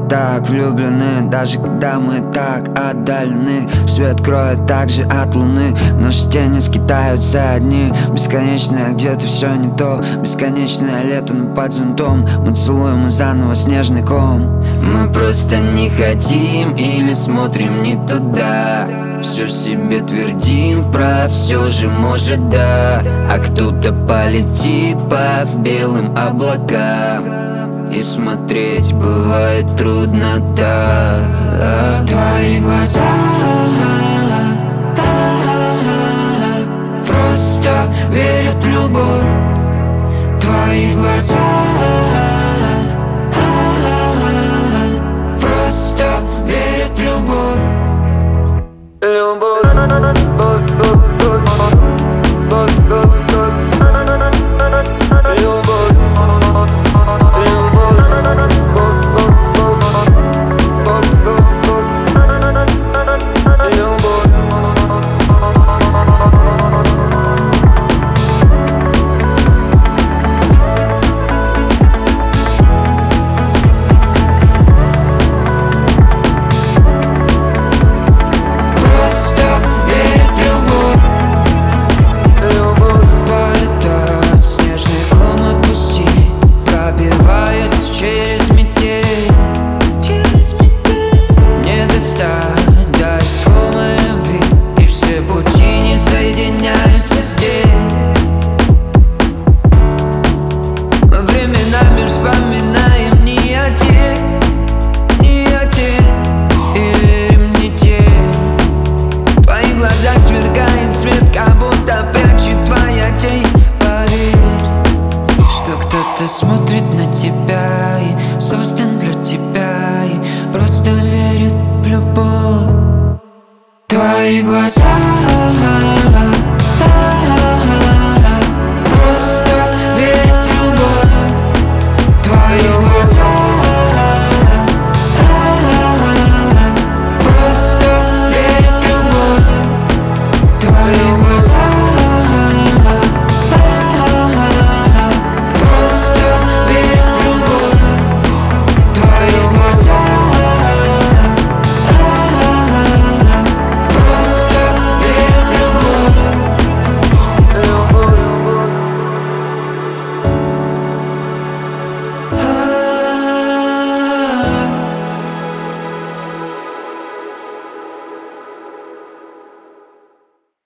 так влюблены, даже когда мы так отдалены. Свет кроет также от луны, наши тени скитаются одни. Бесконечное где-то все не то, бесконечное лето, но под зонтом мы целуем и заново снежный ком. Мы просто не хотим или смотрим не туда, все себе твердим про все же может да. А кто-то полетит по белым облакам, и смотреть бывает трудно, да. Твои глаза просто верят в любовь. Твои глаза просто верят в любовь. Свергает свет, как будто прячет твоя тень. Поверь, что кто-то смотрит на тебя и создан для тебя, и просто верит в любовь. Твои глаза